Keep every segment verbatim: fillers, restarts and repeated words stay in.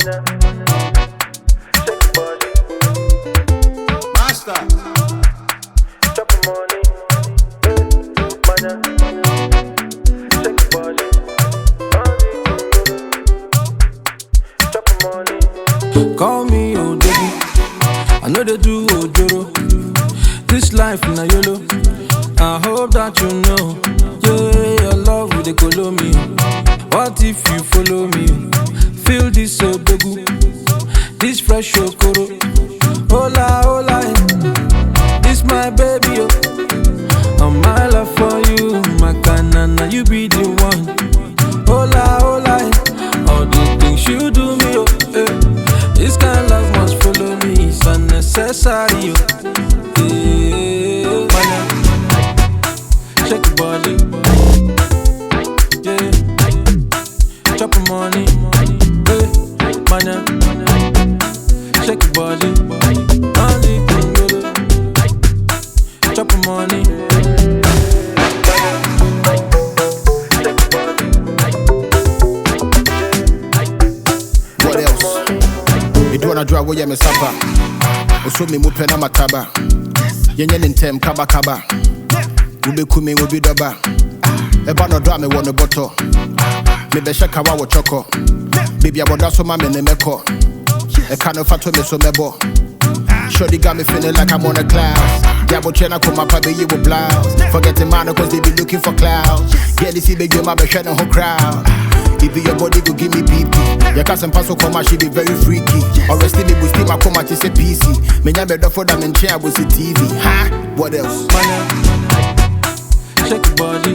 Master. Chop money, mana. Shake body, chop money. Call me Odogu, I know they do Ojoro. This life na YOLO, I hope that you know. Yeah, your love with the color me. What if you follow me? Feel this Odogu, this fresh Okoro. Hola, hola, this my baby, oh. Oh, my love for you, my canana, you be the one. Hola, hola, all the things you do me, oh, eh. This kind of love must follow me, it's unnecessary, oh. Yeah, mana, shake your body, yeah. Chop your money, yeah, mana, shake your body, only thing go do. Chop your money. What else? Me do wanna draw where me sapa. Oso me mupe na mataba. Yenye nintem kaba kaba. Ube kumi ubi doba. Eba no draw me one bottle. Me be shaka wa wo choko. Baby aboda so ma me ne meko. E kano fato me so mebo. Shorty got me feeling like I'm on a cloud. Double chain, I come up, I be you with blouse. Forgetting man, cause they be looking for clouds. Get this, baby, my be sharing whole crowd. If your body go give me B P. Your cousin Paso come she be very freaky. Or resting me, still my come to say P C. Me never better for them in chair with the T V. Huh? What else? Mana, shake your body.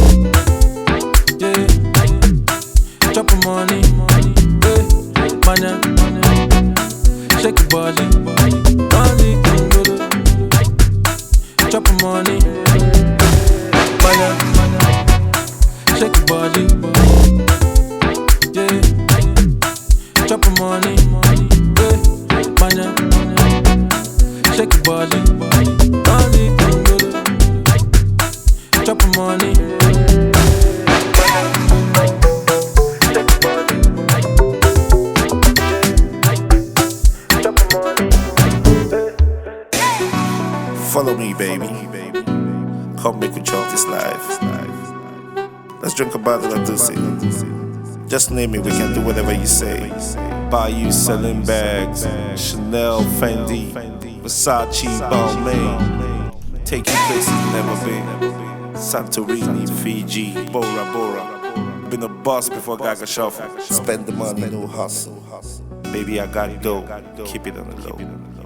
Yeah. Chop your money. Yeah. Mana, shake your body. Only thing go do. Chop your money. Mana, shake your body. Yeah. Chop your money. Yeah. Mana, shake your body. Only thing go do. Chop your money. Follow me, baby. Come make we chop this life. Let's drink a bottle of Dusi. Just name it, we can do whatever you say. Buy you selling bags, Chanel, Fendi, Versace, Balmain. Take you places you've never been. Santorini, Fiji, Bora Bora. Been a boss before Gaga Shuffle. Spend the money, no hustle. Baby, I got dough. Keep it on the low.